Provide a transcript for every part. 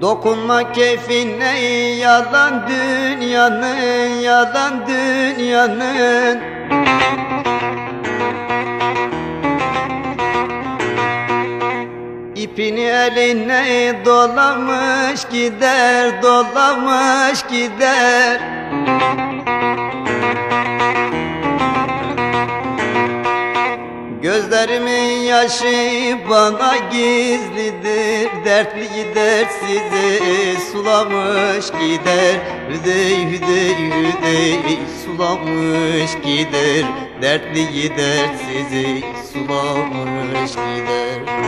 Dokunma keyfine yalan dünyanın, yalan dünyanın. İpini eline dolamış gider, dolamış gider. Gözlerimin yaşı bana gizlidir, dertli dertsizi sulamış gider. Hüdey hüdey hüdey sulamış gider, dertli dertsizi sulamış gider.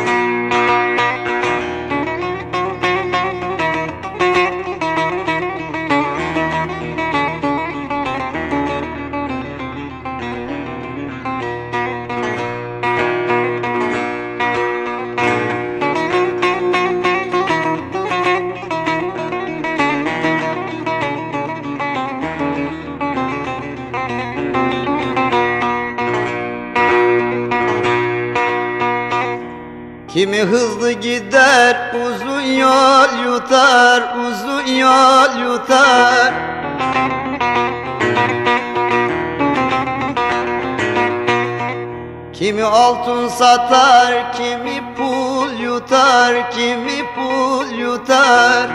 Kimi hızlı gider, uzun yol yutar, uzun yol yutar. Kimi altın satar, kimi pul yutar, kimi pul yutar.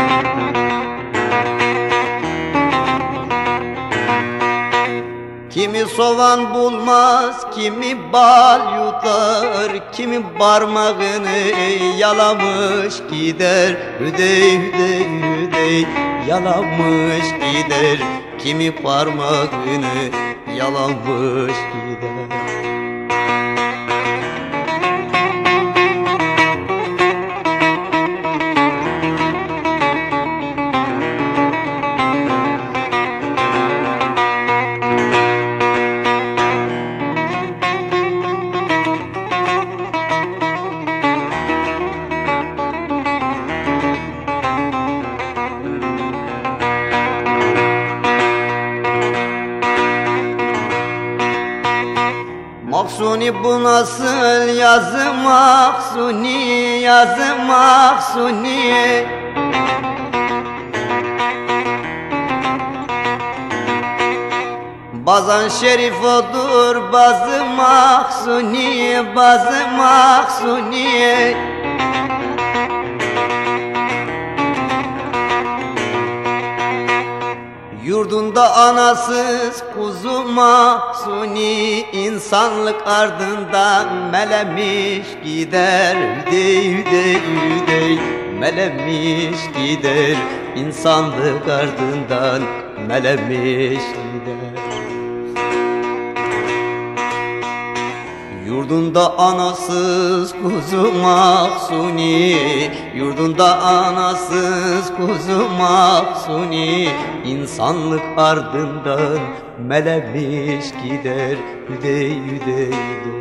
Kimi soğan bulmaz, kimi bal yutar, kimi parmağını yalamış gider. Hüdey hüdey hüdey yalamış gider, kimi parmağını yalamış gider. Mahsuni bu nasıl yazı, Mahsuni yazı, Mahsuni. Bazan şerif odur, bazı Mahsuni, bazı Mahsuni. Yurdunda anasız kuzu Mahsuni, insanlık ardından melemiş gider. Hüdey hüdey hüdey melemiş gider, insanlık ardından melemiş gider. Yurdunda anasız kuzu Mahsuni, yurdunda anasız kuzu Mahsuni, insanlık ardından melemiş gider. Hüdey hüdey hüdey.